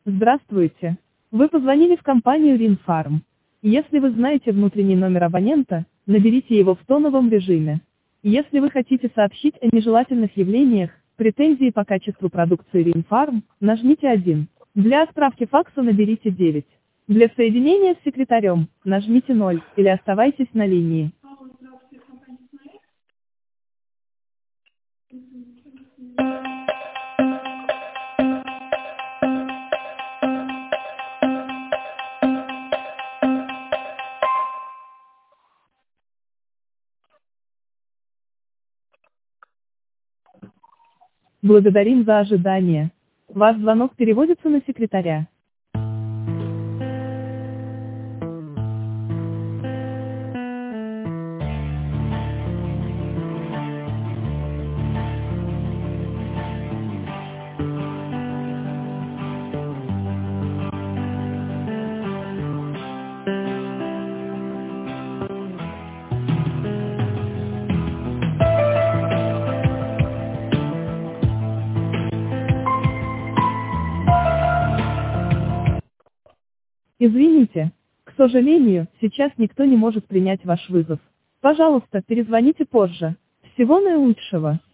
Здравствуйте. Вы позвонили в компанию Rinfarm. Если вы знаете внутренний номер абонента, наберите его в тоновом режиме. Если вы хотите сообщить о нежелательных явлениях, претензии по качеству продукции Rinfarm, нажмите 1. Для отправки факса наберите 9. Для соединения с секретарем, нажмите 0, или оставайтесь на линии. Благодарим за ожидание. Ваш звонок переводится на секретаря. Извините. К сожалению, сейчас никто не может принять ваш вызов. Пожалуйста, перезвоните позже. Всего наилучшего.